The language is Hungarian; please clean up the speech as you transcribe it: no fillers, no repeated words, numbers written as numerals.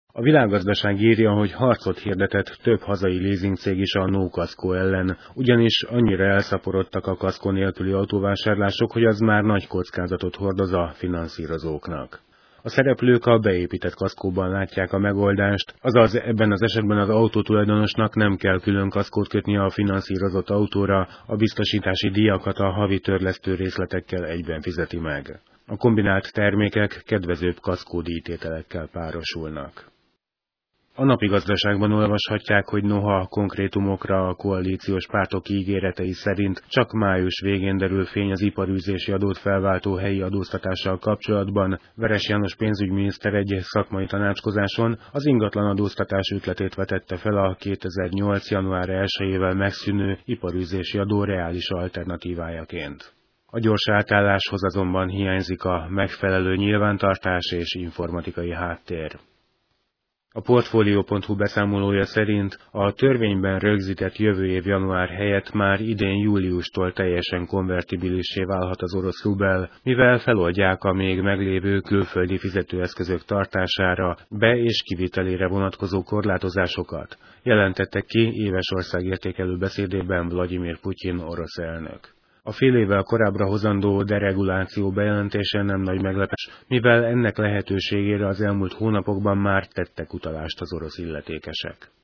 A Világgazdaság írja, hogy harcot hirdetett több hazai leasingcég is a no-kaszkó ellen, ugyanis annyira elszaporodtak a kaszkó nélküli autóvásárlások, hogy az már nagy kockázatot hordoz a finanszírozóknak. A szereplők a beépített kaszkóban látják a megoldást, azaz ebben az esetben az autótulajdonosnak nem kell külön kaszkót kötnie a finanszírozott autóra, a biztosítási díjakat a havi törlesztő részletekkel egyben fizeti meg. A kombinált termékek kedvezőbb kaszkódíjtételekkel párosulnak. A Napi Gazdaságban olvashatják, hogy noha konkrétumokra a koalíciós pártok ígéretei szerint csak május végén derül fény az iparűzési adót felváltó helyi adóztatással kapcsolatban, Veres János pénzügyminiszter egy szakmai tanácskozáson az ingatlan adóztatás ötletét vetette fel a 2008. január 1-ével megszűnő iparűzési adó reális alternatívájaként. A gyors átálláshoz azonban hiányzik a megfelelő nyilvántartás és informatikai háttér. A Portfolio.hu beszámolója szerint a törvényben rögzített jövő év január helyett már idén júliustól teljesen konvertibilissé válhat az orosz rubel, mivel feloldják a még meglévő külföldi fizetőeszközök tartására, be- és kivitelére vonatkozó korlátozásokat, jelentette ki éves országértékelő beszédében Vladimir Putyin orosz elnök. A fél évvel korábbra hozandó dereguláció bejelentése nem nagy meglepés, mivel ennek lehetőségére az elmúlt hónapokban már tettek utalást az orosz illetékesek.